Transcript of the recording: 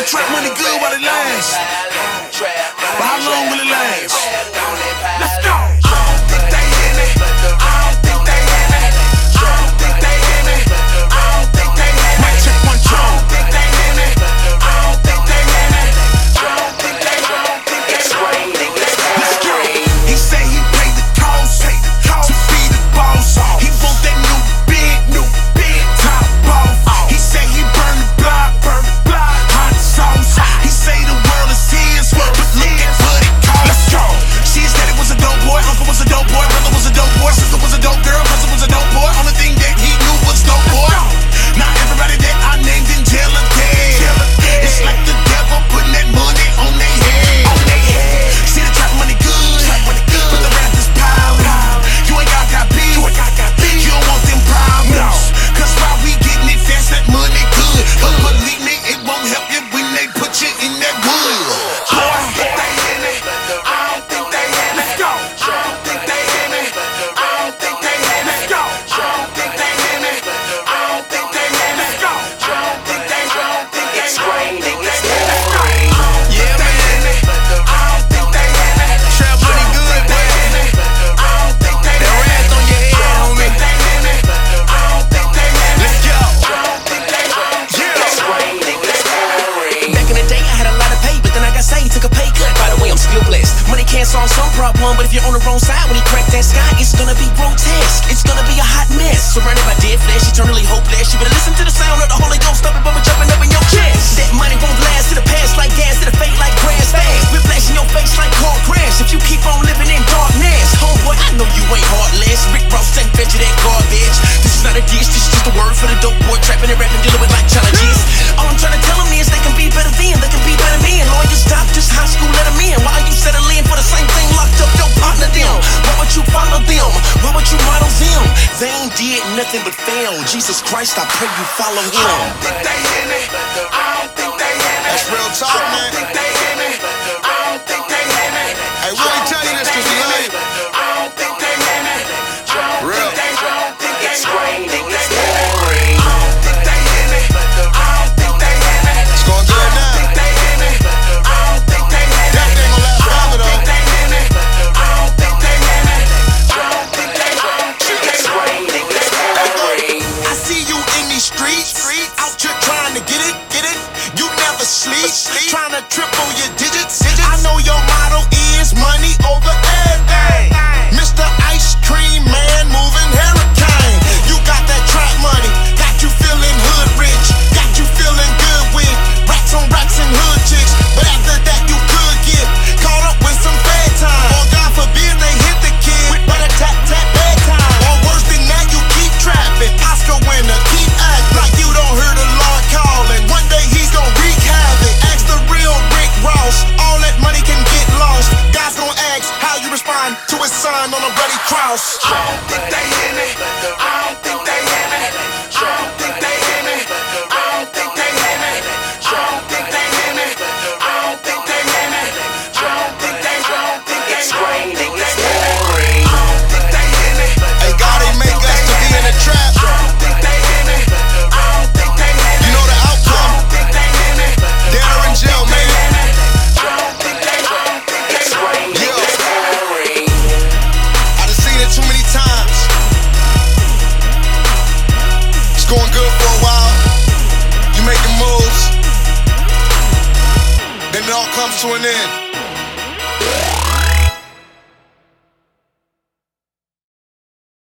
the trap money good while it lasts, but how long will it last? Let's go. I don't think they in it. I don't think they in it. I don't think they in it. I don't think they in it. Mic check 1 2. I don't think they in it. I don't think they in it. I don't think they. It's raining. Let's go. He say he paid the cost to be the boss. He want that new big top off. He say he burn the block, hot sauce. He say the world is his, but look at what it costs. Let's go. She said it was a dope boy, uncle was a dope boy, brother was a dope boy, sister was a dope girl, cousin was a dope boy. Only thing that he knew was dope boy. Now everybody that I named in jail are dead. It's like the devil putting that money on their head. See the trap money good, but the rap is power. You ain't got beef, you don't want them problems. Cause while we getting it fast, that money good. But believe me, it won't help you when they put you in that wood. I don't think they in it. I don't think they in it. Let's go. I don't think they in it. I don't think they in it. Let's go. I don't think they in it. I don't think they in it. Let's go. I don't think they. It's raining. Yeah, man. I don't think they in it. Trap money good, boy. I don't think they in it. That rap on your head, homie. I don't think they in it. Let's go. I don't think they. It's raining. Back in the day, I had a lot of pay, but then I got saved, took a pay cut. By the way, I'm still blessed. Money can't solve some problem, but if you're on the wrong side, when he crack that sky, it's gonna be grotesque. It's gonna be a hot mess. Surrounded by dead flesh, eternally hopeless. You better listen to the sound of the Holy Ghost, stop it, but jumping up in your chest. That money won't last, it'll pass like gas, it'll fade like grass fast. Whiplash in your face like car crash if you keep on living in darkness. Homeboy, I know you ain't heartless. Rick Ross ain't fed you that garbage. This is not a dish, this is just a word for the dope boy trapping and rapping, dealing with like challenges. All I'm trying to tell them is they can be better than, they can be better men. Lawyers, doctors, high school, let them in. Why are you settling for the same thing? Locked up your partner them. Why would you follow them? Why would you model them? They ain't did nothing but fail. Jesus Christ, I pray you follow him. I don't think they in it. I don't think they in it. That's real talk, I man. don't think they in it. I don't think they in it. Hey, we ain't tell you this 'cause we love you. I don't think they in it. I don't Real. think they. It's raining. I don't think they in it. I don't think they in it. It's going good I don't now. think they in it. I don't think they in it. That thing gon' last forever, though. They in it. I don't think they in it. I don't think they. It's raining. I see you in these streets, out here trying to get it. You never sleep, trying to triple your digits. I know your motto is money over everything. Mr. Ice Cream Man, moving hurricane. You got that trap money, got you feeling hood rich, got you feeling good with racks on racks and hood chicks. But after that, you could get caught up with some bad time. Or God forbid they hit the kid with rat-a-tat-tat bedtime. Or worse than that, you keep trapping. Oscar winner, keep acting like you don't hear the Lord calling. One day he's gon' wreak havoc. Ask the real Rick Ross. All that money can get lost. God's gon' ask how you respond to his son on a bloody cross. I don't think they in it. I don't think they in it. I don't think they in it. I don't think they in it. I don't think they in it. I don't think they in it. I don't think they. It's raining. I don't think they in it. Hey, God ain't make us to be in a trap. I don't think they in it. I don't think they in it. You know the outcome. I don't think they in it. Dead or in jail, man. I don't think they. It's raining. Yeah. I done seen it too many times. It's going good for a while. You making moves. Then it all comes to an end.